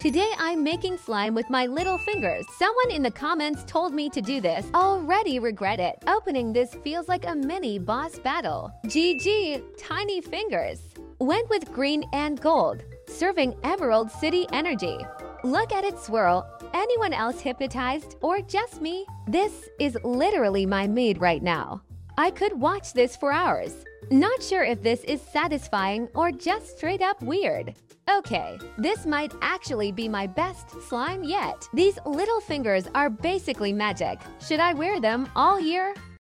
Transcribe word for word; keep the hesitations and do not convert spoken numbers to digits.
Today I'm making slime with my little fingers. Someone in the comments told me to do this. Already regret it. Opening this feels like a mini boss battle. G G, tiny fingers. Went with green and gold, serving Emerald City energy. Look at it swirl. Anyone else hypnotized or just me? This is literally my mood right now. I could watch this for hours. Not sure if this is satisfying or just straight up weird. Okay, this might actually be my best slime yet. These little fingers are basically magic. Should I wear them all year?